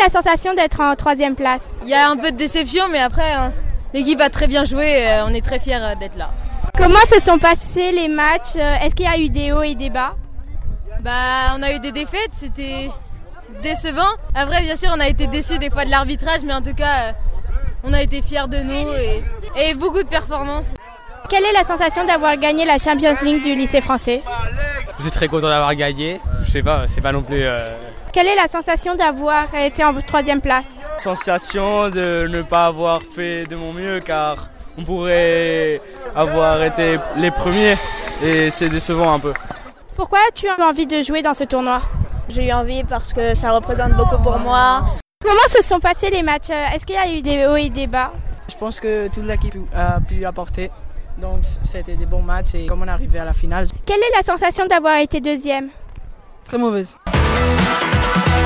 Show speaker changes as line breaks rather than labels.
la sensation d'être en 3e place?
Il y a un peu de déception, mais après, l'équipe a très bien joué et on est très fiers d'être là.
Comment se sont passés les matchs? Est-ce qu'il y a eu des hauts et des bas?
On a eu des défaites, c'était décevant. Après, bien sûr, on a été déçus des fois de l'arbitrage, mais en tout cas, on a été fiers de nous et beaucoup de performances.
Quelle est la sensation d'avoir gagné la Champions League du lycée français?
Je suis très content d'avoir gagné. Je sais pas, c'est pas non plus...
Quelle est la sensation d'avoir été en 3e place?
Sensation de ne pas avoir fait de mon mieux car on pourrait avoir été les premiers et c'est décevant un peu.
Pourquoi as-tu envie de jouer dans ce tournoi?
J'ai eu envie parce que ça représente beaucoup pour moi.
Comment se sont passés les matchs? Est-ce qu'il y a eu des hauts et des bas?
Je pense que toute l'équipe a pu apporter. Donc c'était des bons matchs et comme on est arrivé à la finale.
Quelle est la sensation d'avoir été 2e?
Très mauvaise.